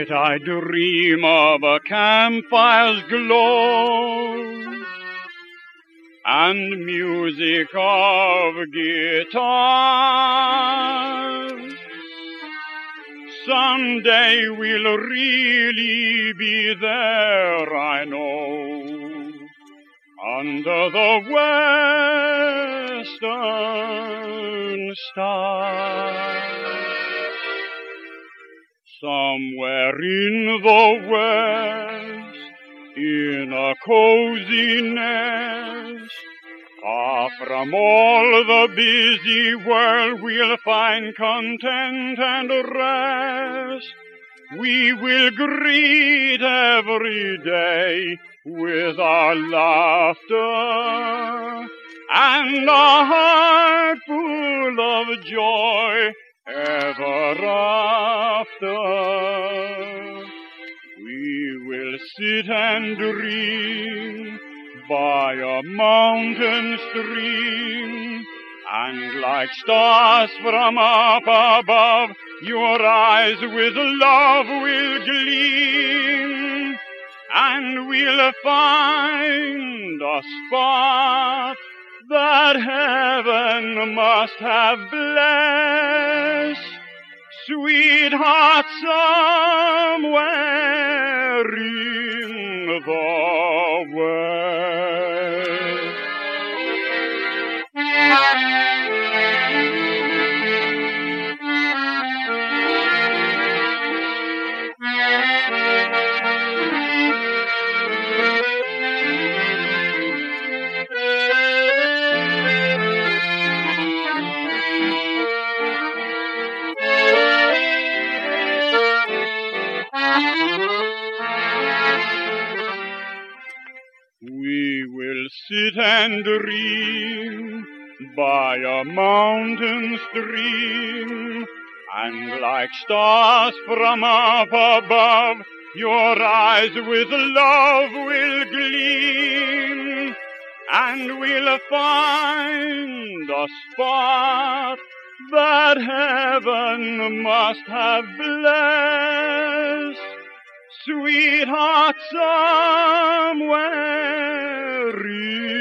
night I dream of a campfire's glow and music of guitars. Someday we'll really be there, I know, under the western stars. Somewhere in the west, in a cozy nest, far from all the busy world, we'll find content and rest. We will greet every day with our laughter and a heart full of joy ever after. We will sit and dream by a mountain stream, and like stars from up above, your eyes with love will gleam, and we'll find a spot that heaven must have blessed, sweetheart, somewhere in the west. We will sit and dream by a mountain stream, and like stars from up above, your eyes with love will gleam, and we'll find a spot that heaven must have blessed, sweetheart, somewhere